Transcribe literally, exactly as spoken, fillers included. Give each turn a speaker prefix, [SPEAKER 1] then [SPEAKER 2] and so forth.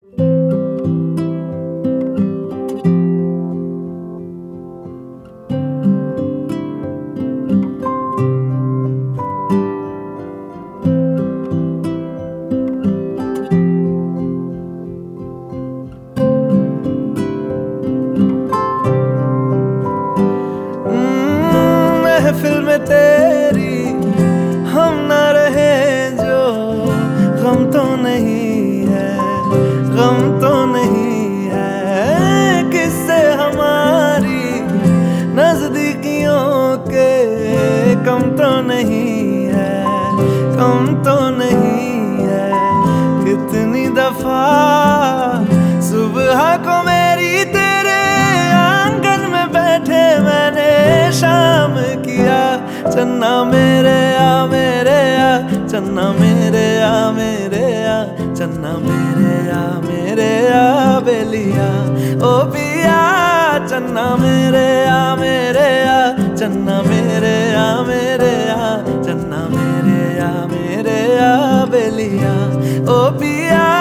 [SPEAKER 1] महफिल में तेरी हम न रहे जो गम तो नहीं है, गम तो नहीं है। किससे हमारी नजदीकियों के कम तो नहीं है, कम तो नहीं है। कितनी दफा सुबह को मेरी तेरे आंगन में बैठे मैंने शाम किया। चन्ना मेरे आ मेरे आ, चन्ना मेरे आ मेरे आ, चन्ना मेरे आ मेरे आ बेलिया ओ पिया। चन्ना मेरे आ मेरे आ, चन्ना मेरे आ मेरे आ, चन्ना मेरे आ मेरे आ बेलिया ओ पिया।